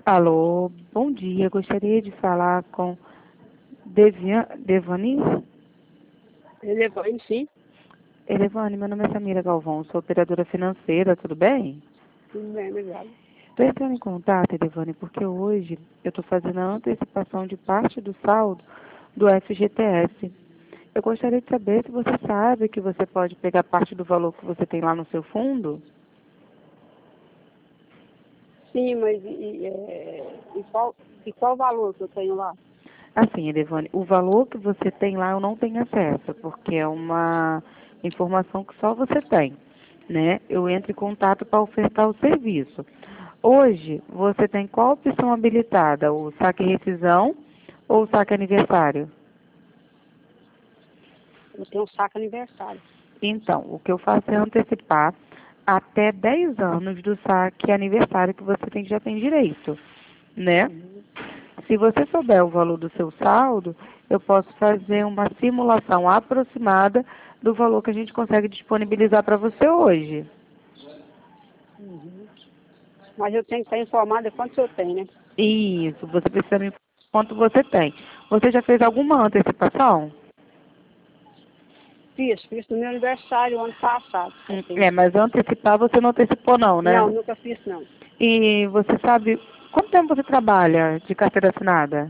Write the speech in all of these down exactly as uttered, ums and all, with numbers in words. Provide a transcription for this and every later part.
Alô, bom dia. Gostaria de falar com Devian, Devani? Elevante, sim. Elevane, meu nome é Samira Galvão, sou operadora financeira, tudo bem? Tudo bem, obrigado. Estou entrando em contato, Elevane, porque hoje eu estou fazendo a antecipação de parte do saldo do F G T S. Eu gostaria de saber se você sabe que você pode pegar parte do valor que você tem lá no seu fundo? Sim, mas e, e, é, e qual, e qual valor que eu tenho lá? Assim, Elevane, o valor que você tem lá eu não tenho acesso, porque é uma informação que só você tem, né? Eu entro em contato para ofertar o serviço. Hoje, você tem qual opção habilitada? O saque rescisão ou o saque aniversário? Eu tenho um saco aniversário. Então, o que eu faço é antecipar até dez anos do saque aniversário que você tem, já tem direito, né? Uhum. Se você souber o valor do seu saldo, eu posso fazer uma simulação aproximada do valor que a gente consegue disponibilizar para você hoje. Uhum. Mas eu tenho que estar informada de quanto eu tenho, né? Isso, você precisa me informar quanto você tem. Você já fez alguma antecipação? Fiz, fiz no meu aniversário ano passado. Hum, Assim. É, mas antecipar você não antecipou não, Não, né? nunca fiz, não. E você sabe, quanto tempo você trabalha de carteira assinada?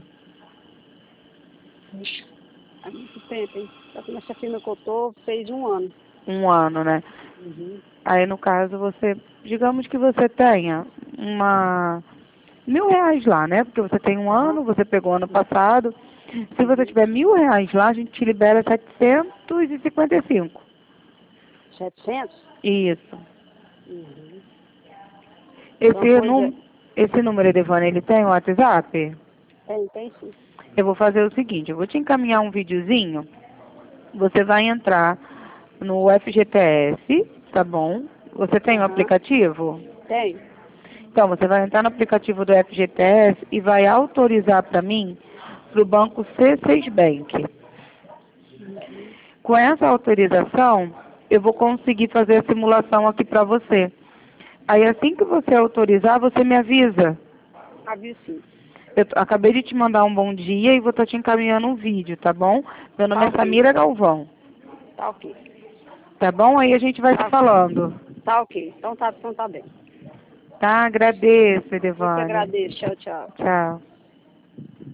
Ixi, há muito tempo, hein? Só que nessa firma que eu tô, fez um ano. Um ano, né? Uhum. Aí, no caso, você, digamos que você tenha uma mil reais lá, né? Porque você tem um Aham. ano, você pegou ano passado. Se você Uhum. tiver mil reais lá, a gente te libera setecentos e cinquenta e cinco. setecentos? Isso. Uhum. Então, Esse, pois é. num, esse número, Edevane, ele tem WhatsApp? Tem, tem sim. Eu vou fazer o seguinte, eu vou te encaminhar um videozinho. Você vai entrar no F G T S, tá bom? Você tem o Aham. aplicativo? Tem. Então, você vai entrar no aplicativo do F G T S e vai autorizar para mim para o banco C seis Bank. Uhum. Com essa autorização, eu vou conseguir fazer a simulação aqui para você. Aí, assim que você autorizar, você me avisa. Aviso sim. Eu t- acabei de te mandar um bom dia e vou estar te encaminhando um vídeo, tá bom? Meu nome Tá é ok. Samira Galvão, Tá ok. tá bom? Aí a gente vai se Tá, falando. tá ok. Então tá, então tá bem. Tá? Agradeço, Eu que Edevane. agradeço. Tchau, tchau. Tchau.